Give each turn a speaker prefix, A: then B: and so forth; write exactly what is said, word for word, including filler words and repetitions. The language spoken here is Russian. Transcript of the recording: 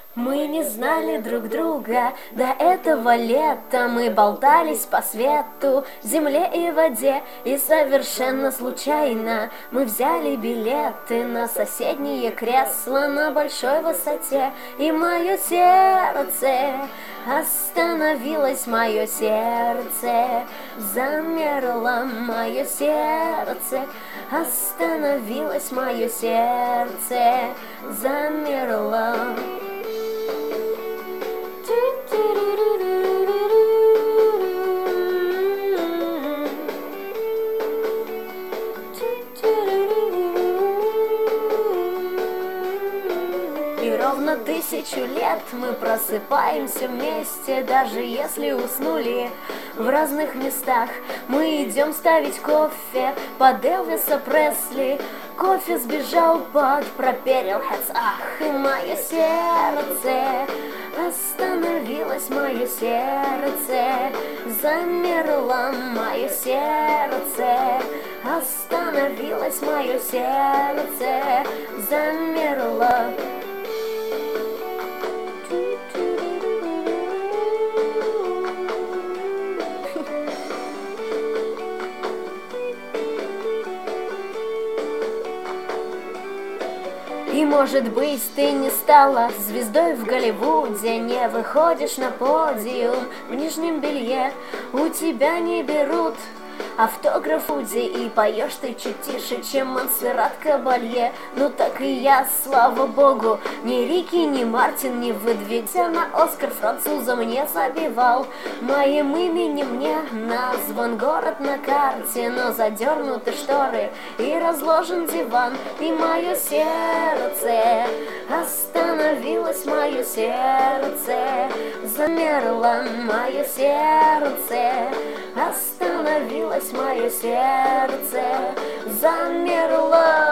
A: Мы не знали друг друга до этого лета. Мы болтались по свету, земле и воде. И совершенно случайно мы взяли билеты на соседнее кресло на большой высоте. И мое сердце остановилось, мое сердце замерло, мое сердце остановилось, мое сердце замерло. И ровно тысячу лет мы просыпаемся вместе, даже если уснули в разных местах. Мы идем ставить кофе под Элвиса Пресли. Кофе сбежал под проперил Хэтс. Ах, и мое сердце остановилось, мое сердце замерло, мое сердце остановилось, мое сердце замерло. И, может быть, ты не стала звездой в Голливуде, не выходишь на подиум в нижнем белье, у тебя не берут автограф Уди, и поешь ты чуть тише, чем Монсеррат Кабалье. Ну так и я, слава богу, ни Рики, ни Мартин не выдвигся на Оскар, французом не забивал. Моим именем не назван город на карте, но задернуты шторы и разложен диван. И мое сердце остановилось, мое сердце замерло, мое сердце остановилось, мое сердце замерло.